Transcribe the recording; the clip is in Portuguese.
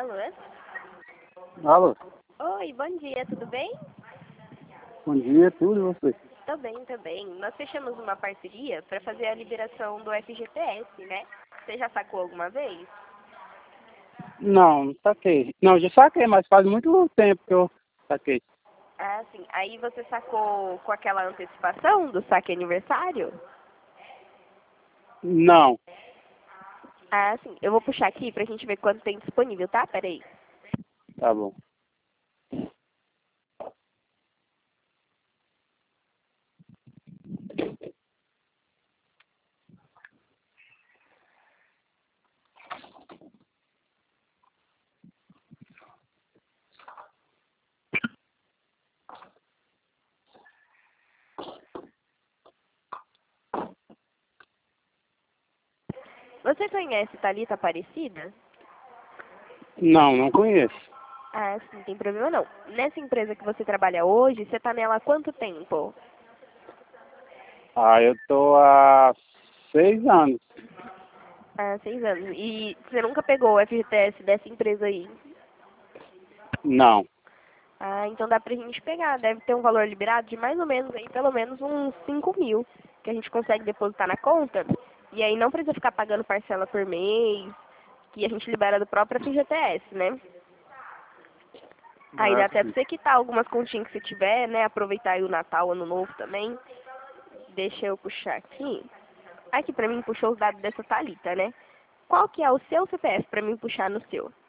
Alô? Alô, Oi, bom dia, tudo bem? bom dia, tudo e você? Tô bem, tô bem. Nós fechamos uma parceria para fazer a liberação do FGTS, né? Você já sacou alguma vez? Não saquei. Não, já saquei, mas faz muito tempo que eu saquei. Ah, sim. Aí você sacou com aquela antecipação do saque aniversário? Não, Ah, sim. Eu vou puxar aqui pra gente ver quanto tem disponível, tá? Peraí. tá bom. Você conhece Thalita Aparecida? Não, não conheço. Ah, sim, não tem problema não. Nessa empresa que você trabalha hoje, você tá nela há quanto tempo? Ah, eu tô há 6 anos. Há 6 anos. E você nunca pegou o FGTS dessa empresa aí? Não. Ah, então dá pra gente pegar. Deve ter um valor liberado de mais ou menos aí, pelo menos uns 5.000, que a gente consegue depositar na conta. E aí não precisa ficar pagando parcela por mês, que a gente libera do próprio FGTS, né? Aí Ah, dá até pra sim. você quitar algumas continhas que você tiver, né? Aproveitar aí o Natal, Ano Novo também. Deixa eu puxar aqui. Aqui pra mim puxou os dados dessa Thalita, né? Qual que é o seu CPF pra mim puxar no seu?